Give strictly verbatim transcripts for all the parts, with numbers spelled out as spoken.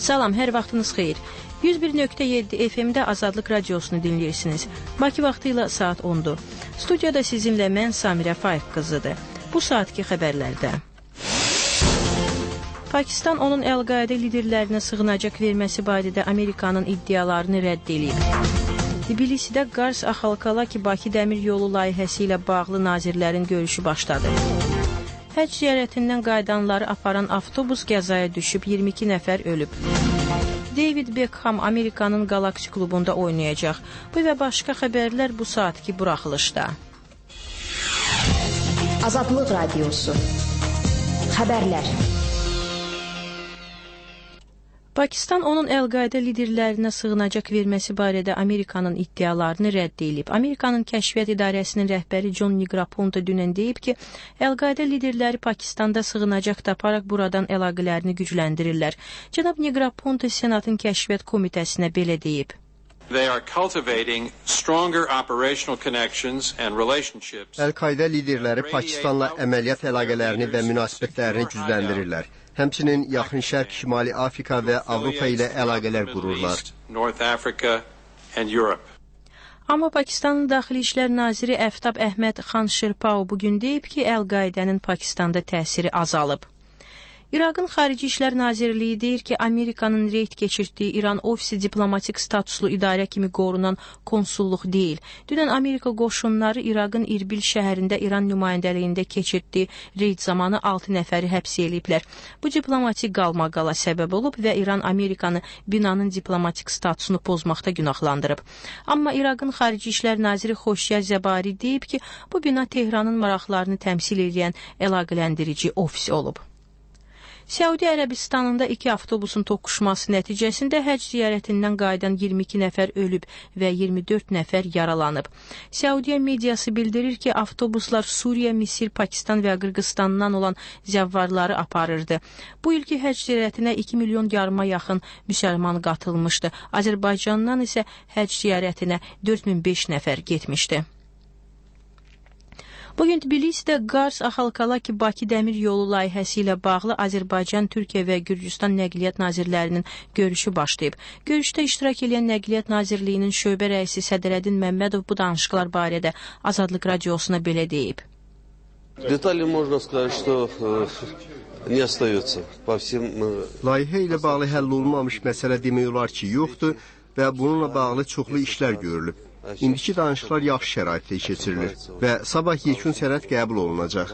Salam, hər vaxtınız xeyir. yüz bir nöqtə yeddi F M-də Azadlıq Radiosunu dinləyirsiniz. Bakı vaxtı ilə saat ondur. Studiyada sizinlə mən Samirə Faiq qızıdır. Bu saatki xəbərlərdə. Pakistan onun Əl-Qaidə liderlərinə sığınacaq verməsi barədə Amerikanın iddialarını rədd edib. Tbilisidə Qars-Axalkalaki-Bakı dəmir yolu layihəsi ilə bağlı nazirlərin görüşü başladı. Həcc ziyarətindən qayıdanları aparan avtobus qəzaya düşüb, iyirmi iki nəfər ölüb. David Beckham Amerikanın Galaxy klubunda oynayacaq. Bu və başqa xəbərlər bu saatki buraxılışda. Azadlıq Radiosu. Xəbərlər. Pakistan onun Əl-Qaidə liderlərinə sığınacaq verməsi barədə Amerikanın iddialarını rədd edib. Amerikanın Kəşfiyyat İdarəsinin rəhbəri John Negroponte dünən deyib ki, Əl-Qaidə liderləri Pakistanda sığınacaq taparaq buradan əlaqələrini gücləndirirlər. Cənab Negroponte Senatın Kəşfiyyat Komitəsinə belə deyib. They are cultivating stronger operational connections and relationships. Əl-Qaidə liderləri Pakistanla əməliyyat əlaqələrini və münasibətlərini gücləndirirlər. Həmçinin Yaxın Şərq, Şimali Afrika və Avropa ilə əlaqələr qururlar. North Africa and Europe. Amma Pakistanın Daxili İşlər Naziri Əftab Əhməd Xan Şirpao bugün deyib ki, Əl-Qaidənin Pakistanda təsiri azalıb. İraqın Xarici İşlər Nazirliyi deyir ki, Amerikanın reyd keçirdiyi İran ofisi diplomatik statuslu idarə kimi qorunan konsulluq deyil. Dünən Amerika qoşunları İraqın İrbil şəhərində İran nümayəndəliyində keçirdiyi reyd zamanı altı nəfəri həbs ediblər. Bu diplomatik qalmaqala səbəb olub və İran Amerikanı binanın diplomatik statusunu pozmaqda günahlandırıb. Amma İraqın Xarici İşlər Naziri Xoşyar Zəbari deyib ki, bu bina Tehranın maraqlarını təmsil edən əlaqələndirici ofis olub. Səudi Ərəbistanında iki avtobusun toqquşması nəticəsində həcc ziyarətindən qayıdan iyirmi iki nəfər ölüb və iyirmi dörd nəfər yaralanıb. Səudiyyə mediası bildirir ki, avtobuslar Suriya, Misir, Pakistan və Qırğızstandan olan zəvvarları aparırdı. Bu ilki həcc ziyarətinə iki milyon yarıma yaxın müsəlman qatılmışdı. Azərbaycandan isə həcc ziyarətinə dörd min beş nəfər getmişdi. Bugün Tbilisidə Qars-Axalkalaki-Bakı dəmir yolu layihəsi ilə bağlı Azərbaycan, Türkiyə və Gürcüstan Nəqliyyat Nazirlərinin görüşü başlayıb. Görüşdə iştirak edən Nəqliyyat Nazirliyinin şöbə rəisi Sədrəddin Məmmədov bu danışıqlar barədə Azadlıq Radiosuna belə deyib. Detali можно сказать, что не остается. По всем Layihə ilə bağlı həll olunmamış məsələ demək olar ki, yoxdur və bununla bağlı çoxlu işlər görülüb. İndiki danışıqlar yaxşı şəraitdə keçirilir və sabah yekun sənəd qəbul olunacaq.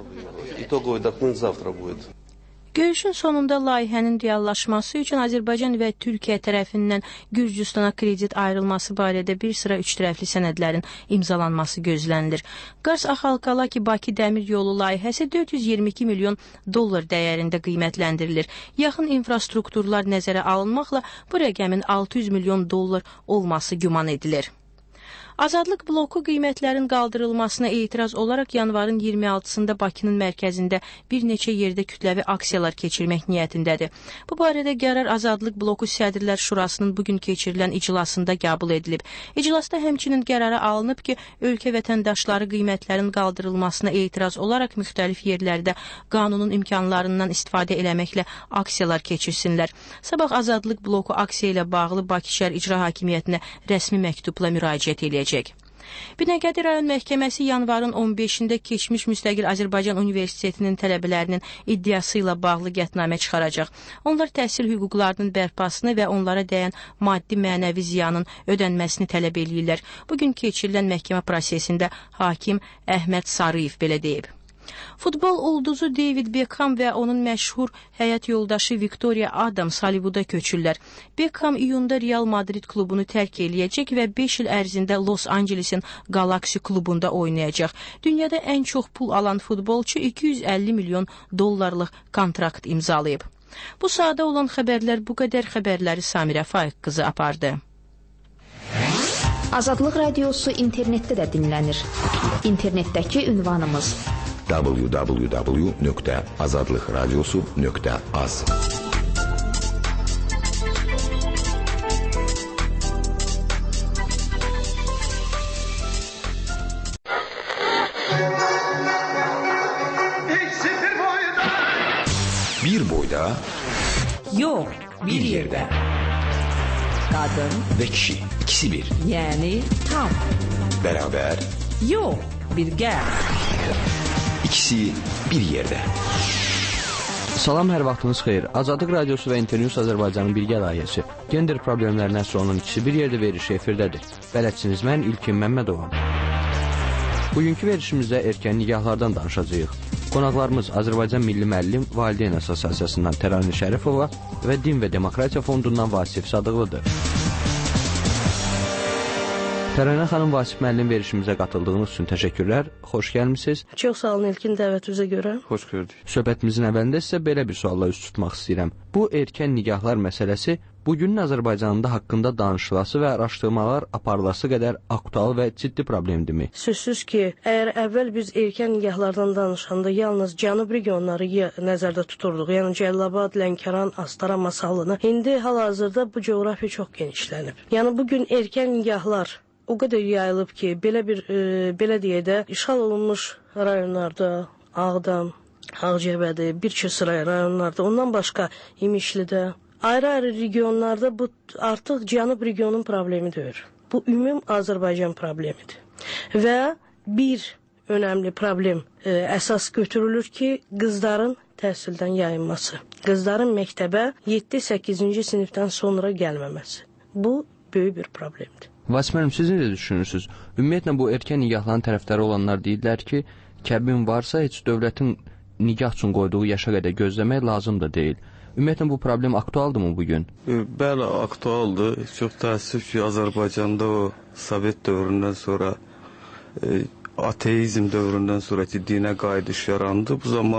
Görüşün sonunda layihənin reallaşması üçün Azərbaycan və Türkiyə tərəfindən Gürcüstana kredit ayrılması barədə bir sıra üç tərəfli sənədlərin imzalanması gözlənilir. Qars-Axalkalaki-Bakı dəmir yolu layihəsi dörd yüz iyirmi iki milyon dollar dəyərində qiymətləndirilir. Yaxın infrastrukturlar nəzərə alınmaqla bu rəqəmin altı yüz milyon dollar olması güman edilir. Azadlıq bloku qiymətlərin qaldırılmasına etiraz olaraq yanvarın iyirmi altısında Bakının mərkəzində bir neçə yerdə kütləvi aksiyalar keçirmək niyyətindədir. Bu barədə qərar Azadlıq bloku Sədrlər Şurasının bugün keçirilən iclasında qəbul edilib. İclasda həmçinin qərara alınıb ki, ölkə vətəndaşları qiymətlərin qaldırılmasına etiraz olaraq müxtəlif yerlərdə qanunun imkanlarından istifadə eləməklə aksiyalar keçirsinlər. Sabah Azadlıq bloku aksiya ilə bağlı Bakı şəhər İcra Hakimiyyətinə rəsmi məktubla müraciət eləyəcək. Binəqədi rayon məhkəməsi yanvarın on beşində keçmiş Müstəqil Azərbaycan Universitetinin tələbələrinin iddiası ilə bağlı qətnamə çıxaracaq. Onlar təhsil hüquqlarının bərpasını və onlara dəyən maddi mənəvi ziyanın ödənməsini tələb eləyirlər. Bugün keçirilən məhkəmə prosesində hakim Əhməd Sarıyev belə deyib. Futbol ulduzu David Beckham və onun məşhur həyat yoldaşı Victoria Adams Hollywood'a köçürlər. Beckham iyunda Real Madrid klubunu tərk eləyəcək və beş il ərzində Los Angeles'in Galaxy klubunda oynayacaq. Dünyada ən çox pul alan futbolçu iki yüz əlli milyon dollarlıq kontrakt imzalayıb. Bu sahada olan xəbərlər bu qədər. Xəbərləri Samirə Faiq qızı apardı. Azadlıq Radiosu internetdə də dinlənir. İnternetdəki ünvanımız w w w nöqtə azadlıq radiosu nöqtə az. Bir boyda Yox, bir yerde. Kadın Ve kişi, ikisi bir. yani tam. Beraber, Yok, birgə. ikisi bir yerde. Salam, hər vaxtınız xeyir. Azadlıq Radiosu və Internews Azərbaycanın birgə layihəsi gender problemlərinə sonun ikisi bir yerdə verişi efirdədir. Bələdçiniz mən İlkin Məmmədovam. Bugünkü verişimizdə erkən nigahlardan danışacağıq. Qonaqlarımız Azərbaycan Milli Müəllim Valideyn Assosiasiyasından Təranə Şərifova və Din və Demokratiya Fondundan Vasif Sadıqlıdır. Təranə xanım, Vasif müəllim, verişimizə qatıldığınız üçün təşəkkürlər. Xoş gəlmisiniz. Çox sağ olun İlkin, dəvətinizə görə. Hoş gördük. Söhbətimizin əvvəlində sizə belə bir sualla üst tutmaq istəyirəm. Bu erkən nigahlar məsələsi bugünün Azərbaycanında haqqında danışılası və araşdırmalar aparılası qədər aktual və ciddi problemdirmi? Sözsüz ki, əgər əvvəl biz erkən nigahlardan danışanda yalnız cənub regionları nəzərdə tuturduq, yəni Cəlilabad, Lənkəran, Astara, Masalını. İndi hal-hazırda bu coğrafiya çox genişlənib. Yəni bugün erkən nigahlar o qədər yayılıb ki, belə bir e, belə deyə də işğal olunmuş rayonlarda, Ağdam, Ağcabədi, bir çox sıra rayonlarda, ondan başqa İmişlidə, ayrı-ayrı regionlarda bu artıq Cənub regionun problemi deyil. Bu ümum Azərbaycan problemidir. Və bir önəmli problem e, əsas götürülür ki, qızların təhsildən yayınması, qızların məktəbə yeddi səkkizinci sinifdən sonra gəlməməsi. Bu böyük bir problemdir. Vasif müəllim, siz necə düşünürsünüz? Ümumiyyətlə bu erkən nigahların tərəfdarı olanlar deyirlər ki, kəbin varsa heç dövlətin nigah üçün qoyduğu yaşa qədər gözləmək lazım da deyil. Ümumiyyətlə bu problem aktualdırmı bugün? Bəli, aktualdır. Çox təəssüf ki, Azərbaycanda o Sovet dövründən sonra, e, ateizm dövründən sonraki dinə qayıdış yarandı. Bu zaman